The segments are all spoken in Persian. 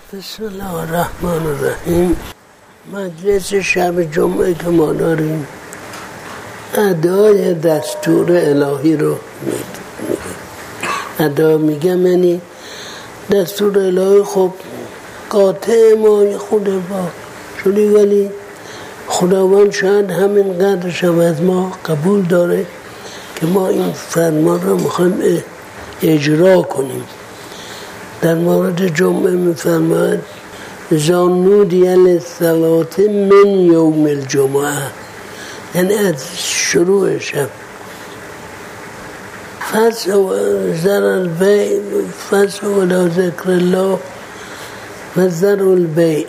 بسم الله الرحمن الرحیم. مجلس شب جمعه که ما داریم ادای دستور الهی رو میگه. ادا میگم یعنی دستور الهی. خب قاطع ما خود با شدی، ولی خداوند شاید همین قدرش هم از ما قبول داره که ما این فرمان رو میخوایم اجرا کنیم. در مورد جمعه میفرماید اذا نودی للصلاة من یوم الجمعه، یعنی از شروع شب. فسعوا الی ذکر الله و ذروا البیع،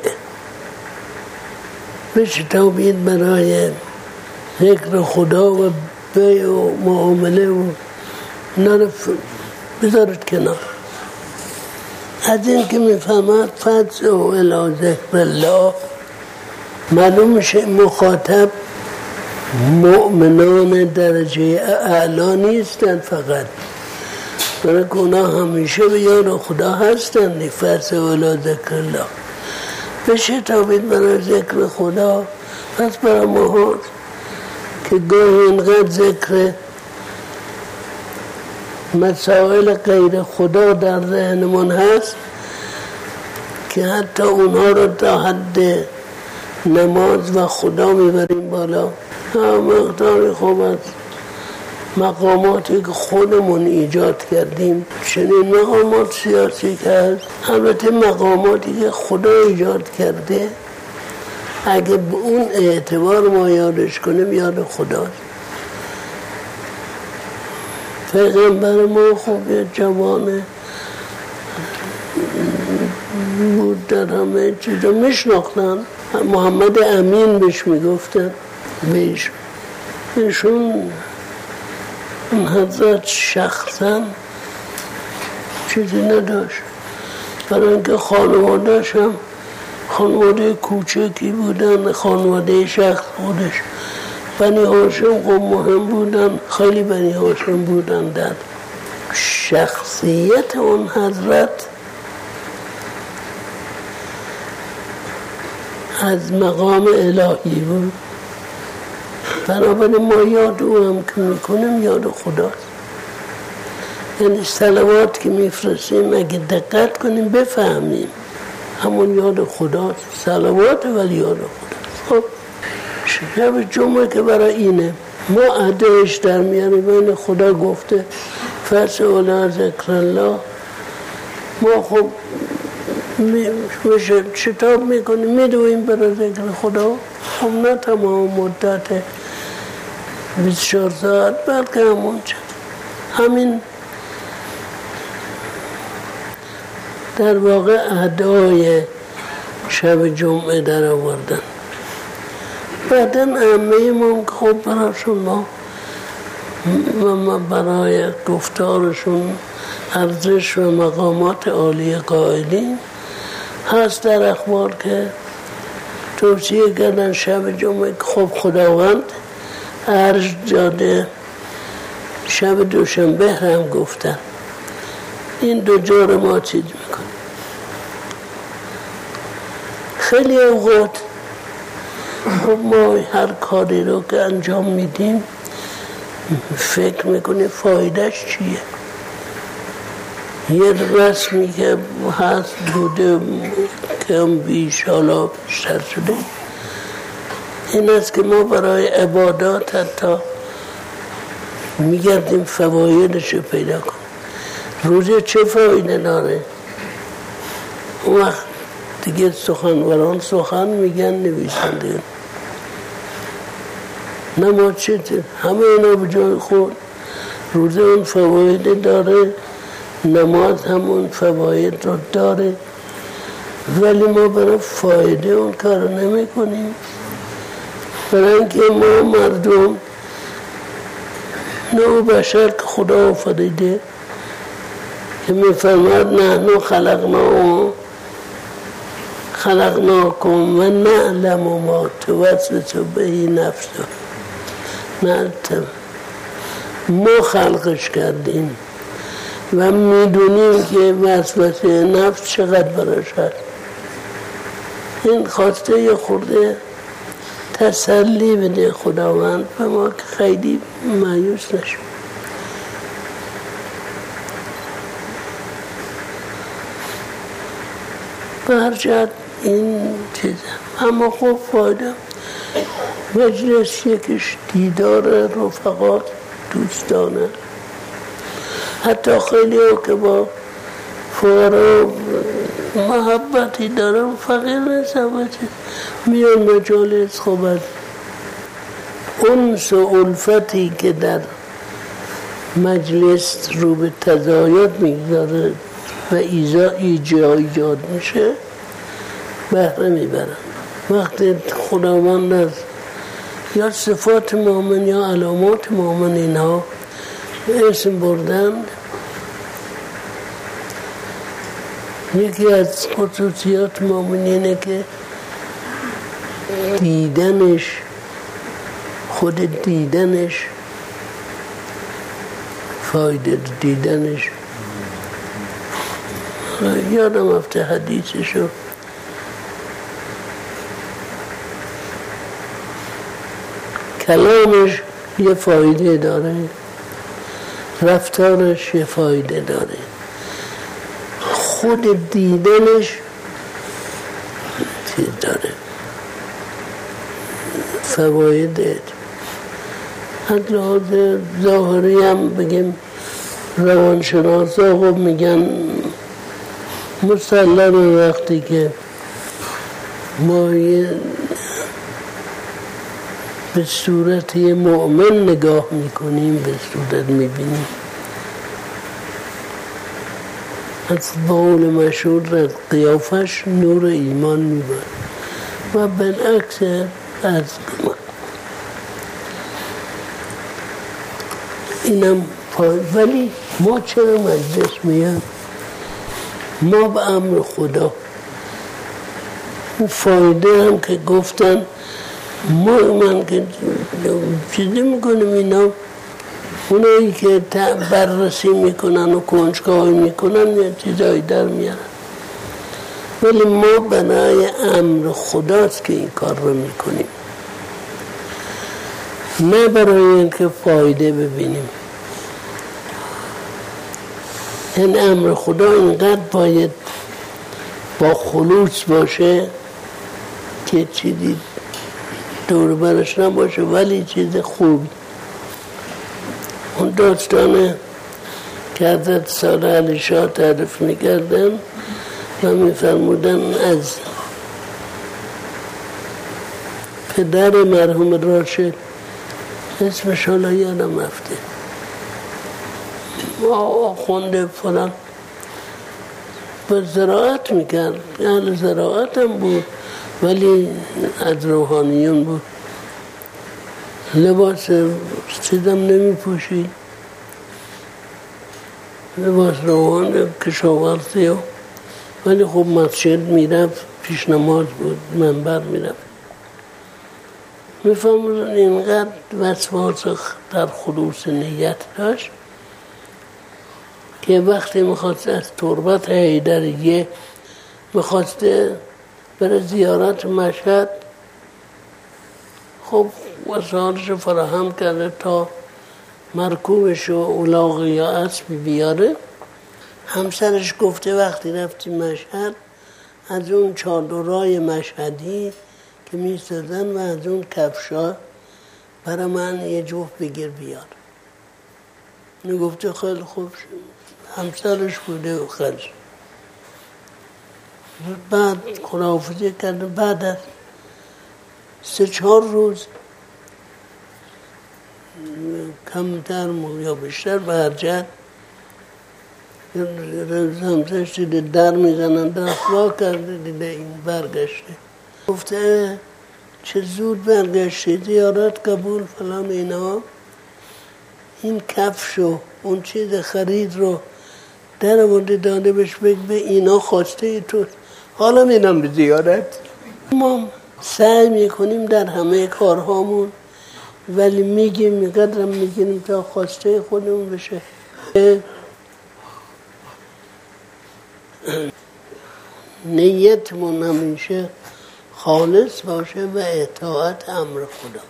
بشتابید برای ذکر خدا و بیع و معامله و اینا رو بذارید کنار. از این که میفهمد فسعوا الی ذکر الله، معلوم میشه مخاطب مؤمنان درجه اعلا نیستن، فقط برای که اونا همیشه به یاد خدا هستن. فسعوا الی ذکر الله، بشتابید برای ذکر خدا. پس برای ما که گاهی اینقدر ذکر مسائل غیر خدا در ذهنمون هست که حتی اونها رو تا حد نماز و خدا میبریم بالا. مقدار خوب از مقاماتی که خودمون ایجاد کردیم، چنین مقامات سیاسی که هست، البته مقاماتی که خدا ایجاد کرده، اگه به اون اعتبار ما یادش کنیم یاد خداست. پیغمبر ما خوب یه جوانه بود، در همه چیزا میشناختن. محمد امین بهش میگفتن. ایشون حضرت شخصا چیزی نداشت، برای اینکه خانواده‌اش هم خانواده کوچکی بودن، خانواده شخص خودش. بنی هاشم خب مهم بودن، خیلی بنی هاشم بودن. در شخصیت اون حضرت از مقام الهی بود. بنابراین ما یاد او هم که میکنیم یاد خداست. یعنی صلوات که میفرستیم اگه دقت کنیم بفهمیم همون یاد خداست. صلوات ولی یاد خداست. خب شب جمعه که برای اینه ما ادایش در میاریم. بین خدا گفته فسعوا الی ذکر الله، ما خب شتاب میکنیم میدویم برای ذکر خدا. خب نه تمام مدت 24 ساعت، بلکه همین در واقع ادای شب جمعه در آوردن. بعدا عمه ما خب براشون ما برای گفتارشون ارزش و مقامات عالی قائلین هست. در اخبار که توصیه کردن شب جمعه خب خداوند ارج داده، شب دوشنبه هم گفتن. این دو جا رو ما چیز میکنیم. خیلی اوقات خب ما هر کاری رو که انجام میدیم فکر میکنیم فایدهش چیه. یه رسمی که هست بوده کم بیش حالا بیشتر شده، این است که ما برای عبادات حتی میگردیم فوایدش رو پیدا کنیم. روزه چه فایده داره؟ اون وقت دیگه سخنوران سخن میگن، نویسنده نماز چه همه اینا به جای خود. روزه اون فواید داره، نماز همون فواید رو داره، ولی ما برای فایده اون کار نمی کنیم. برای اینکه ما مردم نوع بشر که خدا آفریده که میفرماد نحن خلقناکم و نعلم ما توسوس به نفسه. ما خلقش کردیم و میدونیم که وسوسه نفس چقدر براش هست. این خواسته یه خورده تسلی بده خداوند به ما که خیلی مایوس نشیم. برجت این چیزه. اما خب فایده مجلس یکیش دیدار رفقات دوستانه، حتی خیلی ها که با فقرا محبتی دارن، فقیر نیستن، میان مجالس خوبت انس و الفتی که در مجلس رو به تزاید میگذاره و ایجاد میشه بهره میبرن. وقتی خداوند از یا صفات مؤمن یا علامات مؤمن اینها اسم بردند، یکی از خصوصیات مؤمن اینه که دیدنش، خود دیدنش فایده دیدنش. یادم رفته حدیثشو، کلامش یه فایده داره، رفتارش یه فایده داره، خود دیدنش چیز داره، فواید. از لحاظ ظاهری هم بگیم روانشناسا خب میگن مسلم وقتی که ما به صورت یه مؤمن نگاه میکنیم، به صورت میبینیم، از بقول مشهور از قیافش نور ایمان میباره و بالعکس از اینم ولی ما چرا مجلس میاد؟ ما به امر خدا اون فایده هم که گفتن من که چیزی میکنم، اینا اونایی که بررسی میکنن و کنجکاوی میکنن یه چیزایی در میارن، ولی ما برای امر خداست که این کار رو میکنیم، نه برای اینکه فایده ببینیم. این امر خدا اینقدر باید با خلوص باشه که چیزی دور برش نباشه ولی چیز خوبی. اون داستانه که حضرت صالح علیه شاه تعریف میکردن و میفرمودن از پدر مرحوم راشد، اسمش حالا یادم رفته، آخونده فلان، به زراعت میکرد، اهل زراعت هم بود ولی از روحانیون بود، لباس چیزم نمی پوشید، لباس روحان کشاورزی، ولی خب مسجد میرفت، پیش نماز بود، منبر میرفت. میفهمون اینقدر وسواس در خلوص نیت داشت که وقتی میخواست از تربت حیدریه میخواسته برای زیارت مشهد، خب وسایلش فراهم کرده تا مرکوبش و الاغ یا اسبی بیاره. همسرش گفته وقتی رفتی مشهد از اون چادرای مشهدی که میسازن و از اون کفشا برای من یه جفت بگیر بیار. گفته خیلی خوب. همسرش بوده و خرج. بعد خداحافظی کرده. بعد از 3-4 روز کمتر یا بیشتر برجت همسرش دیده در میزنن، دست وا کرده، دیده این برگشته. گفته چه زود برگشته، زیارت قبول فلان اینا. این کفشو اون چیز خرید رو در آورده داده بهش، به اینا خواسته تو، حالا میرم به زیارت. ما سعی میکنیم در همه کارهامون، ولی میگیم قدرم میگیم تا خواسته خودمون بشه. نیتمون همیشه خالص باشه و اطاعت امر خدا.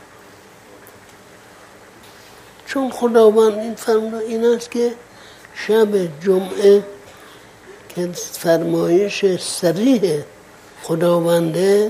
چون خداوند این فرموده این است که شب جمعه که فرمایش صریح خداونده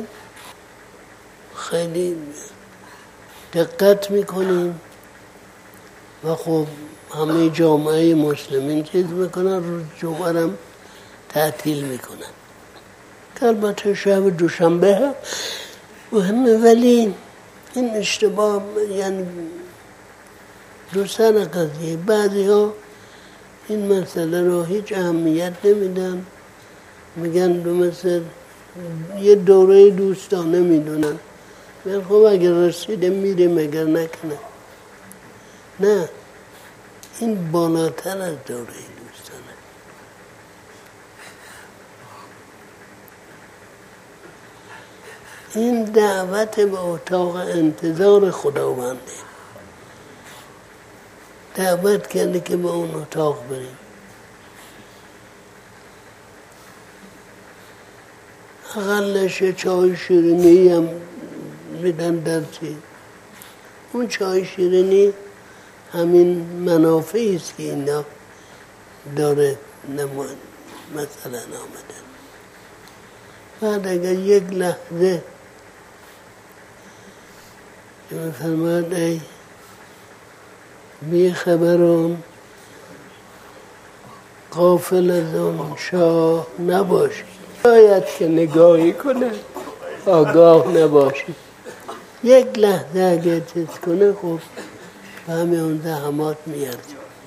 خیلی دقت میکنیم و خب همه جامعه مسلمین چیز میکنن، روز جمعه رو تعطیل میکنن که البته شب دوشنبه مهمه، ولی این اشتباه یعنی دو سر قضیه. بعضی ها این مسئله رو هیچ اهمیت نمیدن، میگن مثل یه دوره دوستانه میدونن، من خب اگر رسیده میریم اگر نکنه. نه، این بالاتر از دوره دوستانه. این دعوت به اتاق انتظار خداونده، دعوت کرده که به اون اتاق بریم. اقلش چای شیرینی هم میدن در چی؟ اون چای شیرینی همین منافعی است که اینا داره مثلا آمدن. بعد اگر یک لحظه که میفرماید ای بی خبران غافل از اون شاه نباشی، باید که نگاهی کنه آگاه نباشی. یک لحظه اگر چیز کنه خب به همه اون زحمات میارد.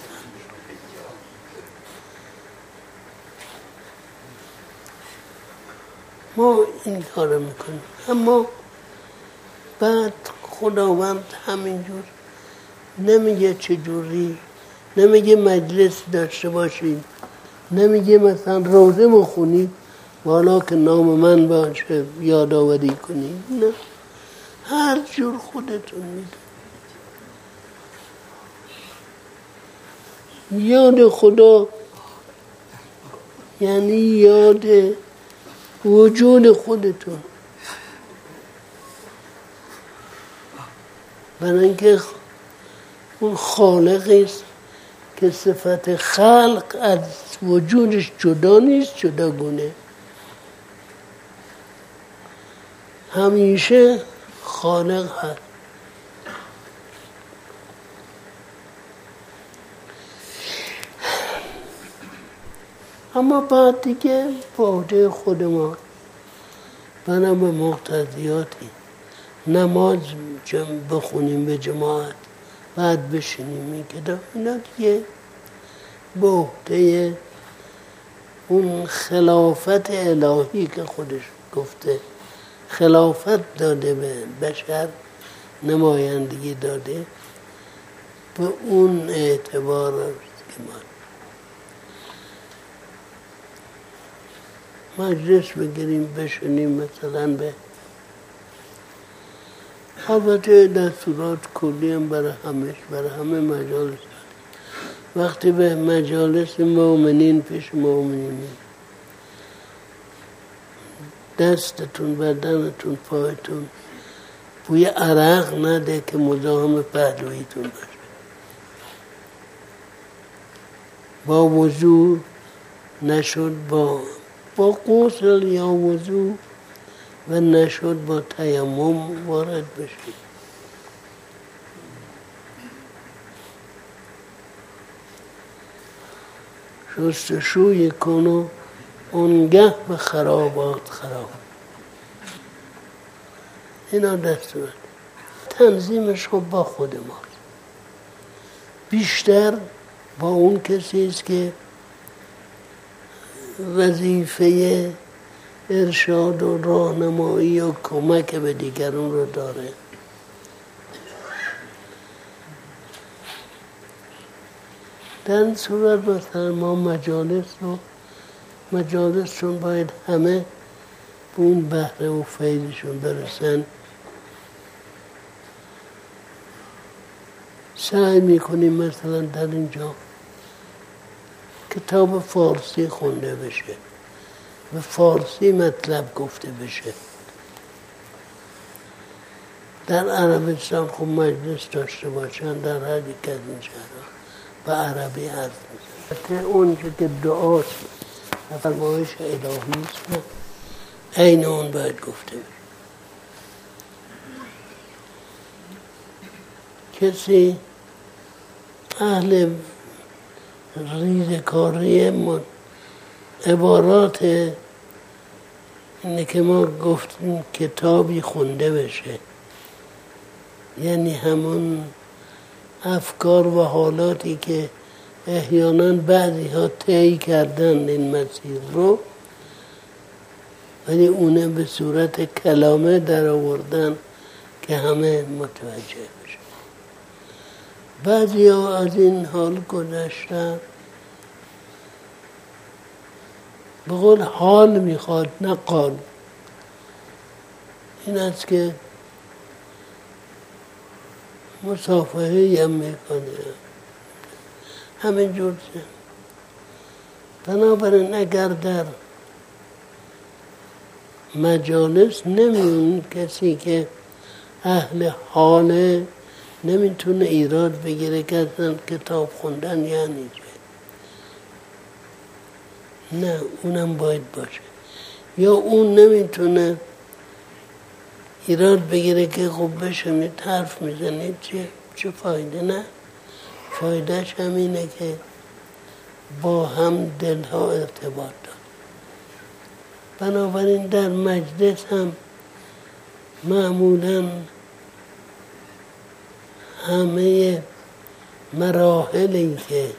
ما این کار میکنیم، اما بعد خداوند همینجور نمیگه چجوری، نمیگه مجلس داشته باشید، نمیگه مثلا روزه بخونید والا که نام من باشه یادآوری کنید. نه، هر جور خودتون میدونید. یاد خدا یعنی یاد وجود خودتون، برای اینکه اون خالقی است که صفت خلق از وجودش جدا نیست، جداگونه، همیشه خالق هست. اما بعد دیگه باده خود ما بنا به مقتضیاتی نماز بخونیم به جماعت، بعد بشینیم این کتاب، اینا دیگه باده اون خلافت الهی که خودش گفته خلافت داده به بشر، نمایندگی داده، به اون اعتبار که ما مجلس بگیریم بشنیم مثلا به البته دستورات کلی هم برای همه مجالس. وقتی به مجالس مؤمنین پیش مؤمنین دستتون، بدنتون، پایتون بوی عرق نده که مزاحم پهلویتون باشه. با وضو نشد با غسل یا وضو و نشد با تیمم وارد بشید. شستشوی کن و اونگه به خرابات خراب. اینا دستورات. تنظیمش خب با خود ماست، بیشتر با اون کسی است که وظیفه ارشاد و راهنمایی و کمک به دیگران رو داره. در این صورت مثلا ما مجالسشون باید همه به اون بهره و فیضشون برسن. سعی میکنیم مثلا در اینجا کتاب فارسی خونده بشه، به فارسی مطلب گفته بشه، در عربستان خب مجلس داشته باشن در هر یک از این شهرها به عربی حرف میزن. اون که دعاست فرمایش الهی است، عین اون باید گفته بشه. کسی اهل ریزکاری عبارات اینه که ما گفتیم کتابی خونده بشه، یعنی همون افکار و حالاتی که احیانا بعضی ها طی کردن این مسیر رو، ولی اونه به صورت کلامه در آوردن که همه متوجه بشه. بعضی ها از این حال گذشتن، به قول حال میخواد نه قال. این است که مصافحه هم میکنه همین جور. بنابراین اگر در مجالس نمیون کسی که اهل حاله نمیتونه ایراد بگیره که اصلا کتاب خوندن یعنی چه. نه، اونم باید باشه. یا اون نمیتونه ایراد بگیره که خب بشنید حرف میزنید چه فایده. نه، فایدهش همینه که با هم دلها ارتباط داره. بنابراین در مجلس هم معمولاً همه مراحلی که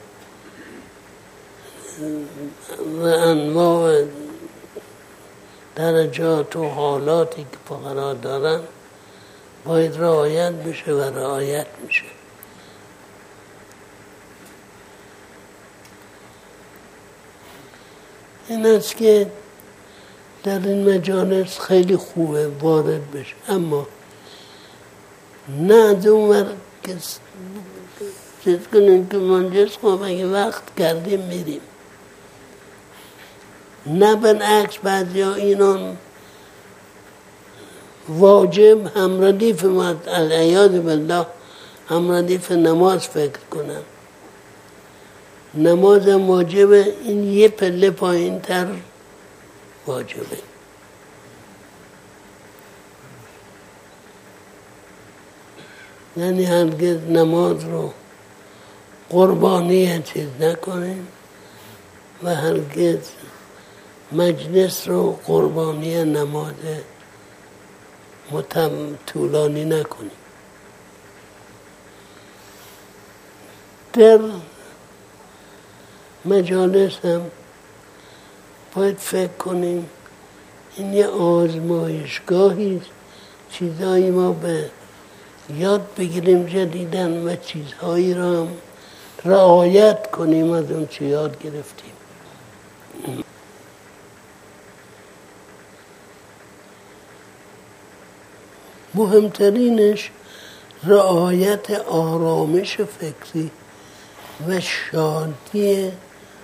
و انواع درجات و حالاتی که فقرا دارن باید رعایت بشه و رعایت میشه. این است که در این مجالس خیلی خوبه وارد بشه، اما نه از اون ور که چیز کنیم که منجز خب اگه وقت کردیم میریم. نه بالعکس بعضی ها اینان واجب هم ردیف العیاذ بالله هم ردیف نماز فکر کنن. نماز هم واجبه، این یه پله پایین تر واجبه. یعنی هرگز نماز رو قربانی چیز نکنیم و هرگز مجلس رو قربانی نماز طولانی نکنیم. در مجالس هم باید فکر کنیم این یه آزمایشگاهی است، چیزایی ما به یاد بگیریم جدیدن و چیزهایی را هم رعایت کنیم از اون چی یاد گرفتیم. مهمترینش رعایت آرامش فکری و شادی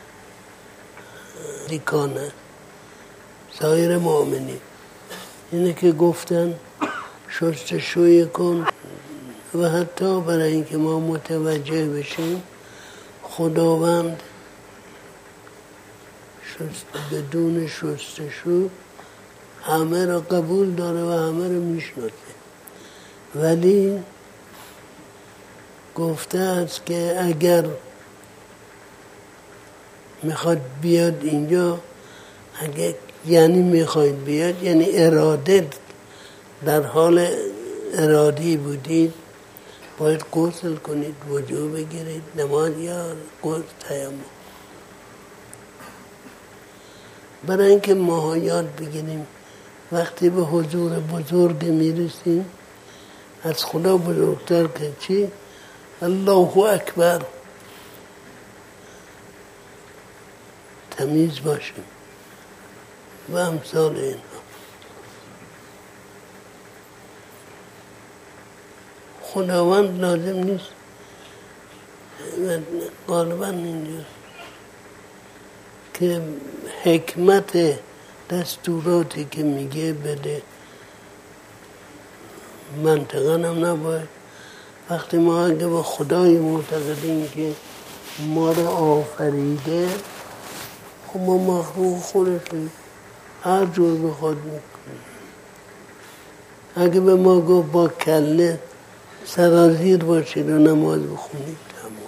دیکانه سایر مؤمنین. اینه که گفتن شستشوی کن و حتی برای اینکه ما متوجه بشیم خداوند بدون شستشو همه را قبول داره و همه را میشناسه، ولی گفته است که اگر میخواد بیاد اینجا، اگر یعنی میخواید بیاد یعنی اراده در حال ارادی بودید باید غسل کنید، وضو بگیرید، نماز یا غسل تیمم. برای اینکه ما یاد بگیریم وقتی به حضور بزرگ میرسیم از خدا بزرگتر که چی؟ الله اکبر تمیز باشیم و امثال اینها. خداوند لازم نیست غالبا اینجاست که حکمت دستوراتی که میگه بده منطقا هم نباید. وقتی ما اگه به خدای معتقدیم که ما رو آفریده، خب ما مخلوق خودشیم، هر جور بخواد میکنیم. اگه به ما گفت با کله سرازیر باشید و نماز بخونید،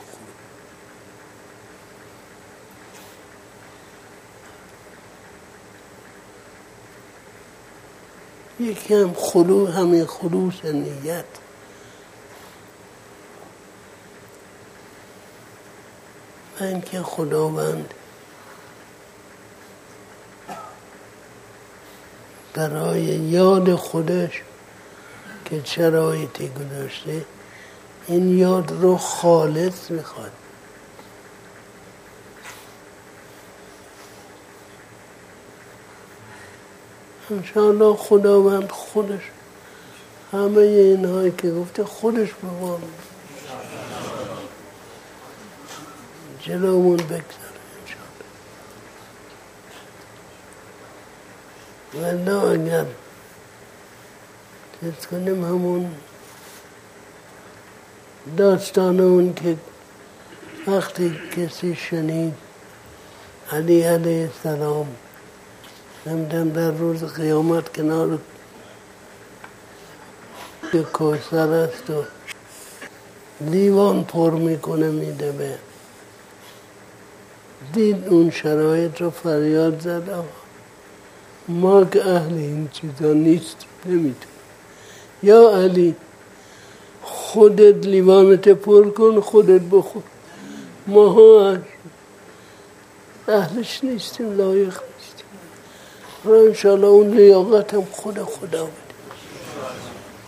یکی هم همین خلوص نیت. من که خداوند برای یاد خودش که شرایطی گذاشته، این یاد رو خالص میخواد. انشاءالله خداوند خودش همه اینهایی که گفته خودش بوان جلومون بگذاره انشاءالله. ولی اگر چیز کنیم همون داستان اون که وقتی کسی شنید علی علیه السلام نمیدن در روز قیامت کنار که کوثر است و لیوان پر میکنه میده به دید اون شرایط رو فریاد زد ما که اهل این چیزا نیست نمیتونیم. یا علی خودت لیوانت پر کن خودت بخور، ما ها اهلش نیستیم، لایق نیستیم. را انشاءالله اون لیاقت هم خدا بده.